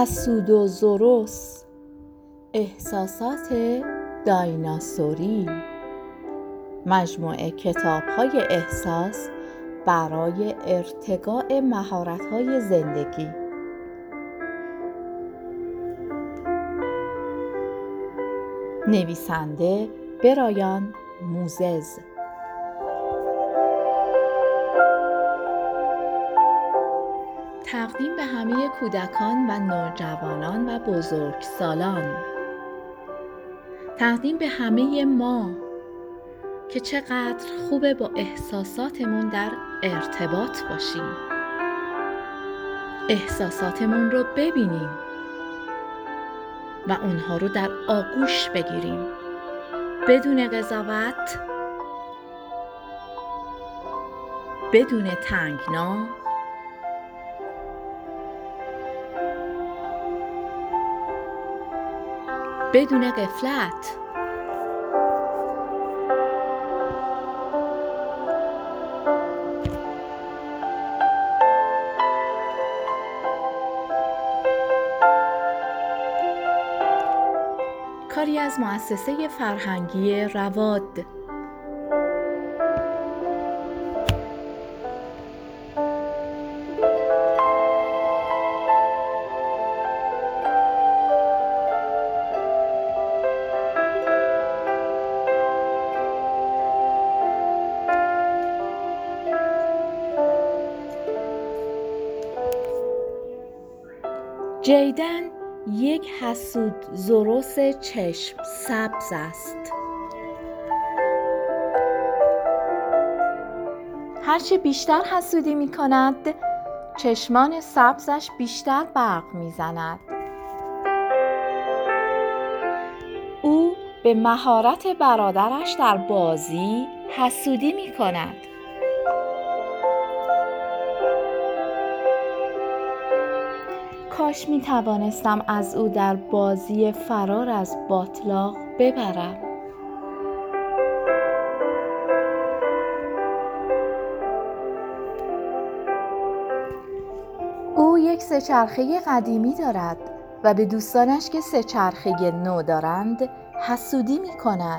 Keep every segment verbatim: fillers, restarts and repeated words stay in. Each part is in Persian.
حسود و زروس، احساسات دایناسوری، مجموعه کتاب‌های احساس برای ارتقاء مهارت‌های زندگی. نویسنده برایان موزز. تقدیم به همه کودکان و نوجوانان و بزرگسالان. تقدیم به همه ما که چقدر خوبه با احساساتمون در ارتباط باشیم، احساساتمون رو ببینیم و اونها رو در آغوش بگیریم بدون قضاوت، بدون تنگنا، بدون غفلت. کاری از مؤسسه فرهنگی رواد. جیدن یک حسود زروس چشم سبز است. هرچه بیشتر حسودی می کند، چشمان سبزش بیشتر برق می زند. او به مهارت برادرش در بازی حسودی می کند. کاش می توانستم از او در بازی فرار از باتلاق ببرم. او یک سه‌چرخه قدیمی دارد و به دوستانش که سه‌چرخه نو دارند حسودی می کند.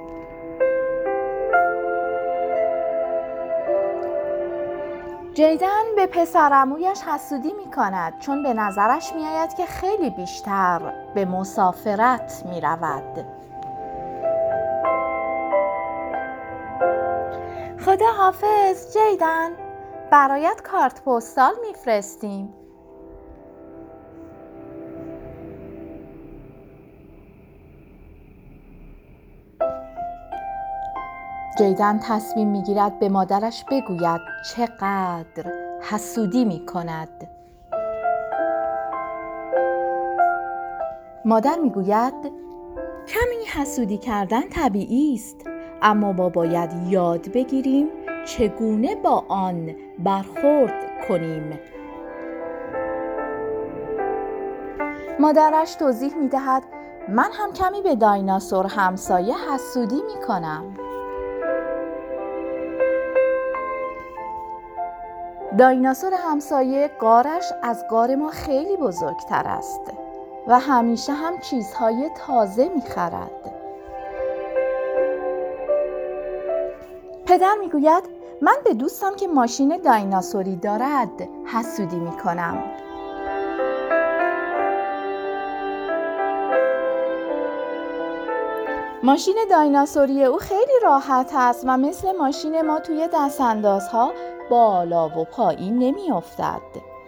جیدن به پسرعمویش حسودی می کند چون به نظرش می آید که خیلی بیشتر به مسافرت می رود. خدا حافظ جیدن، برایت کارت پستال می فرستیم. جیدن تصمیم میگیرد به مادرش بگوید چقدر حسودی می کند. مادر میگوید کمی حسودی کردن طبیعی است، اما ما باید یاد بگیریم چگونه با آن برخورد کنیم. مادرش توضیح میدهد من هم کمی به دایناسور همسایه حسودی می کنم. دایناسور همسایه غارش از غار ما خیلی بزرگتر است و همیشه هم چیزهای تازه می‌خرد. پدر میگوید من به دوستم که ماشین دایناسوری دارد حسودی می‌کنم. ماشین دایناسوری او خیلی راحت است و مثل ماشین ما توی دستاندازها بالا و پایین نمی افتد.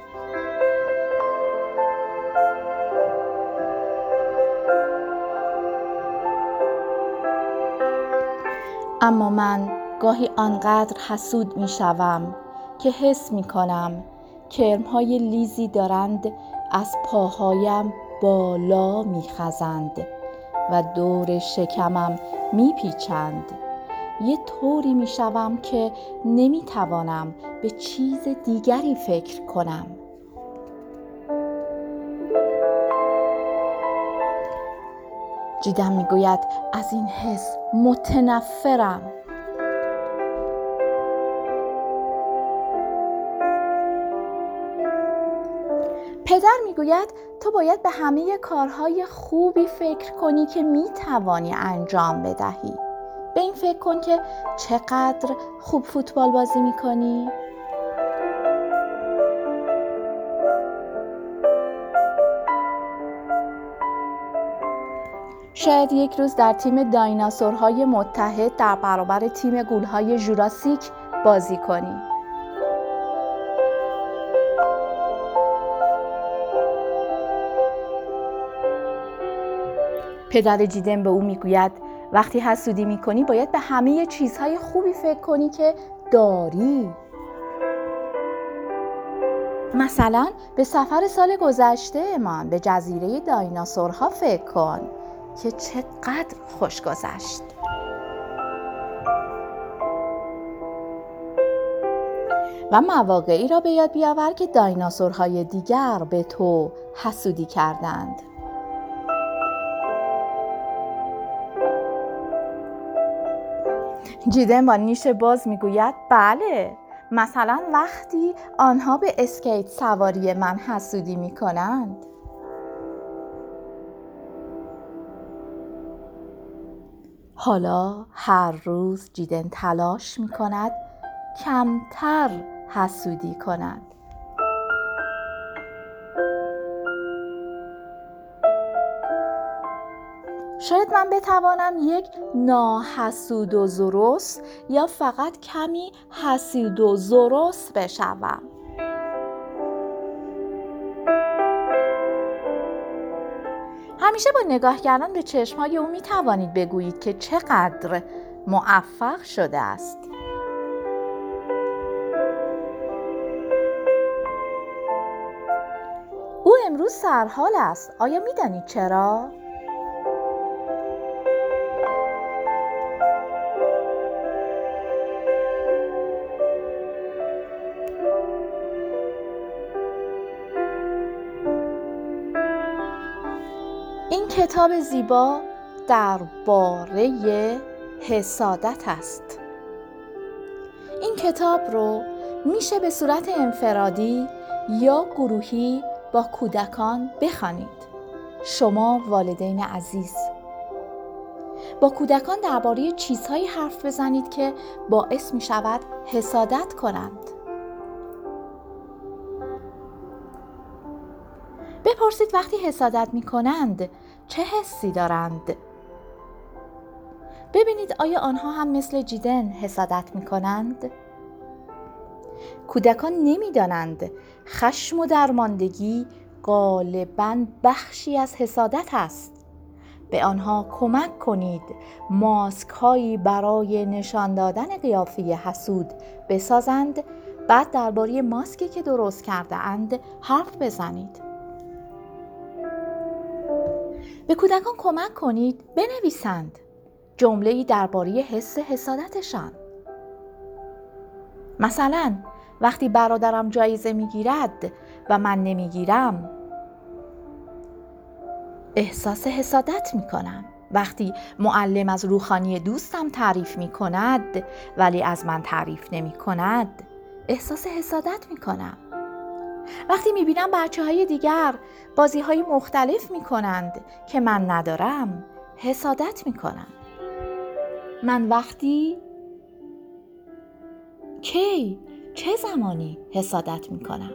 اما من گاهی آنقدر حسود می شوم که حس می کنم کرم‌های لیزی دارند از پاهایم بالا می خزند و دور شکمم می پیچند. یه طوری می شوم که نمی توانم به چیز دیگری فکر کنم. جیدن می گوید از این حس متنفرم. پدر میگوید تو باید به همه کارهای خوبی فکر کنی که میتوانی انجام بدهی. به این فکر کن که چقدر خوب فوتبال بازی میکنی. شاید یک روز در تیم دایناسورهای متحد در برابر تیم غول‌های ژوراسیک بازی کنی. پدر جیدن به او میگوید وقتی حسودی میکنی باید به همه چیزهای خوبی فکر کنی که داری. مثلا به سفر سال گذشته من به جزیره دایناسورها فکر کن که چقدر خوش گذشت. و مواقعی را به یاد بیاور که دایناسورهای دیگر به تو حسودی کردند. جیدن با نیش باز میگوید بله، مثلا وقتی آنها به اسکیت سواری من حسودی میکنند. حالا هر روز جیدن تلاش میکند کمتر حسودی کند. شاید من بتوانم یک ناحسود و زرس یا فقط کمی حسود و زرس بشوم. همیشه با نگاه کردن به چشمهای او می توانید بگویید که چقدر موفق شده است. او امروز سرحال است. آیا می دانید چرا؟ این کتاب زیبا درباره حسادت است. این کتاب رو میشه به صورت انفرادی یا گروهی با کودکان بخوانید. شما والدین عزیز، با کودکان درباره چیزهایی حرف بزنید که باعث می شود حسادت کنند. بپرسید وقتی حسادت می کنند چه حسی دارند. ببینید آیا آنها هم مثل جیدن حسادت می کنند؟ کودکان نمی دانند خشم و درماندگی غالباً بخشی از حسادت است. به آنها کمک کنید ماسک هایی برای نشان دادن قیافه حسود بسازند، بعد درباره ماسکی که درست کرده اند حرف بزنید. به کودکان کمک کنید بنویسند جمله‌ای درباره حس حسادتشان. مثلا وقتی برادرم جایزه میگیرد و من نمیگیرم احساس حسادت میکنم. وقتی معلم از روحانی دوستم تعریف میکند ولی از من تعریف نمیکند احساس حسادت میکنم. وقتی میبینم بچه های دیگر بازی های مختلف میکنند که من ندارم حسادت میکنم. من وقتی کی چه زمانی حسادت میکنم؟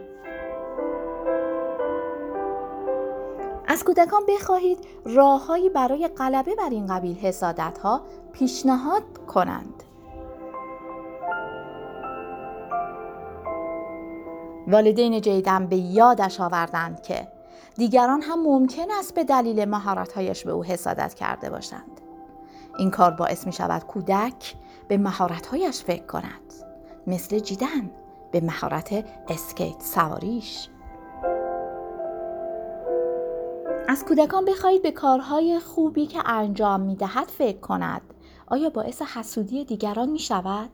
از کودکان بخواهید راههایی برای غلبه بر این قبیل حسادت ها پیشنهاد کنند. والدین جیدن به یادش آوردند که دیگران هم ممکن است به دلیل مهارت‌هایش به او حسادت کرده باشند. این کار باعث می شود کودک به مهارت‌هایش فکر کند، مثل جیدن به مهارت اسکیت سواریش. از کودکان بخواهید به کارهای خوبی که انجام می دهد فکر کند. آیا باعث حسودی دیگران می شود؟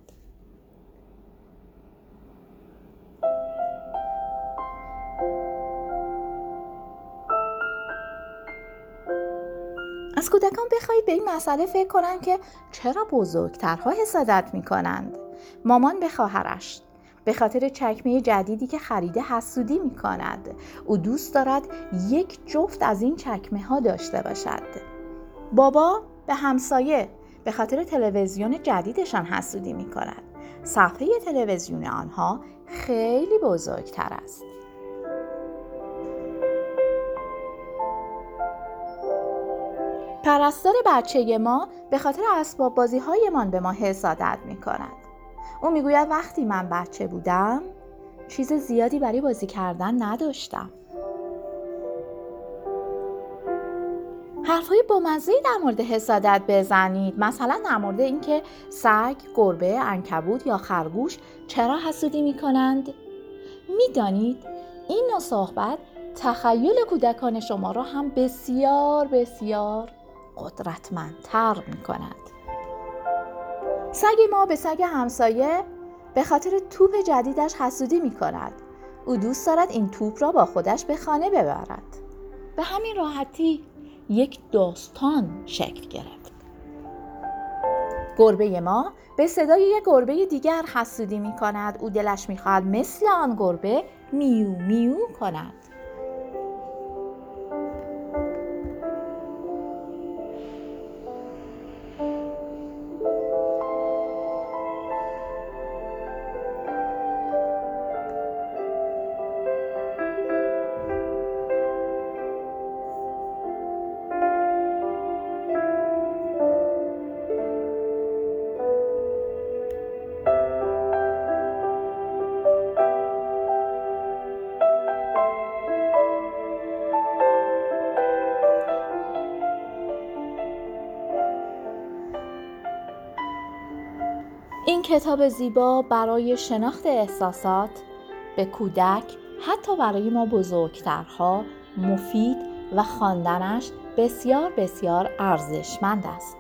از کودکان بخواهید به این مسئله فکر کنند که چرا بزرگترها حسادت می کنند. مامان به خواهرش، به خاطر چکمه جدیدی که خریده حسودی می کند. او دوست دارد یک جفت از این چکمه ها داشته باشد. بابا به همسایه به خاطر تلویزیون جدیدشان حسودی می کند. صفحه تلویزیون آنها خیلی بزرگتر است. پرستار بچه ما به خاطر اسباب بازی هایمان به ما حسادت می کند. او می گوید وقتی من بچه بودم چیز زیادی برای بازی کردن نداشتم. حرفای بامزه‌ای در مورد حسادت بزنید. مثلا در مورد اینکه سگ، گربه، عنکبوت یا خرگوش چرا حسودی می کنند؟ می دانید این نوع صحبت تخیل کودکان شما را هم بسیار بسیار قدرتمندتر می کند. سگ ما به سگ همسایه به خاطر توپ جدیدش حسودی می کند. او دوست دارد این توپ را با خودش به خانه ببرد. به همین راحتی یک داستان شکل گرفت. گربه ما به صدای یک گربه دیگر حسودی می کند. او دلش می خواهد مثل آن گربه میو میو کند. این کتاب زیبا برای شناخت احساسات به کودک، حتی برای ما بزرگترها، مفید و خواندنش بسیار بسیار ارزشمند است.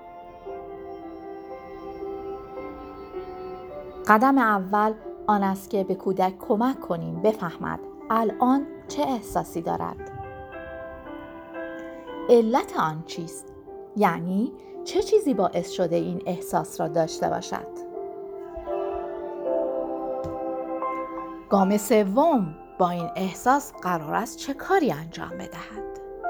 قدم اول آن است که به کودک کمک کنیم بفهمد الان چه احساسی دارد. علت آن چیست؟ یعنی چه چیزی باعث شده این احساس را داشته باشد؟ گام سوم، با این احساس قرار است چه کاری انجام بدهد؟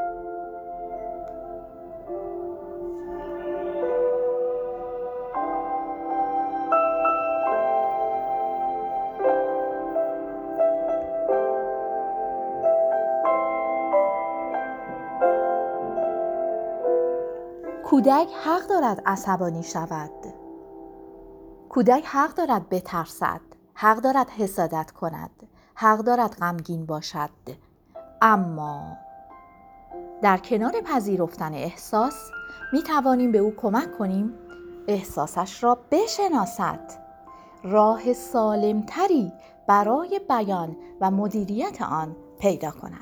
کودک حق دارد عصبانی شود. کودک حق دارد بترسد. حق دارد حسادت کند. حق دارد غمگین باشد. اما در کنار پذیرفتن احساس می توانیم به او کمک کنیم احساسش را بشناسد. راه سالمتری برای بیان و مدیریت آن پیدا کند.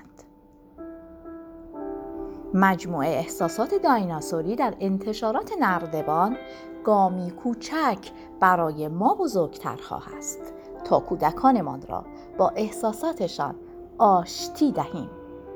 مجموعه احساسات دایناسوری در انتشارات نردبان گامی کوچک برای ما بزرگترها است تا کودکانمان را با احساساتشان آشتی دهیم.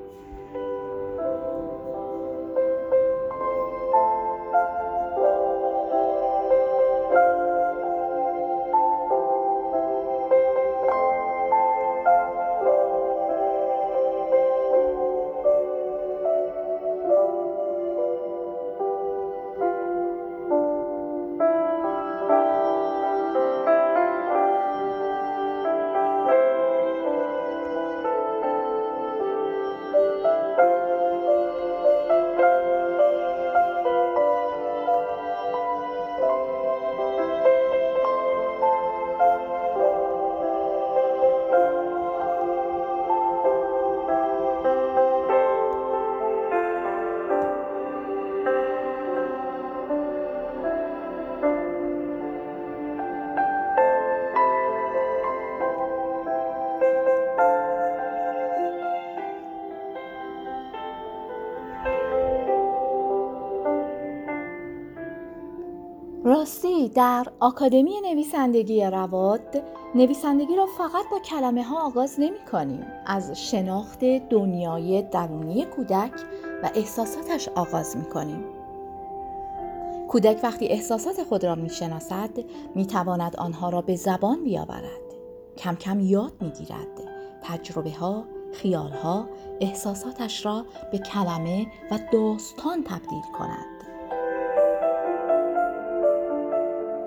راستی در آکادمی نویسندگی رواد نویسندگی را فقط با کلمه ها آغاز نمی کنیم. از شناخت دنیای درونی کودک و احساساتش آغاز می کنیم. کودک وقتی احساسات خود را می شناسد می تواند آنها را به زبان بیاورد. کم کم یاد می‌گیرد تجربه ها، خیال ها، احساساتش را به کلمه و داستان تبدیل کند.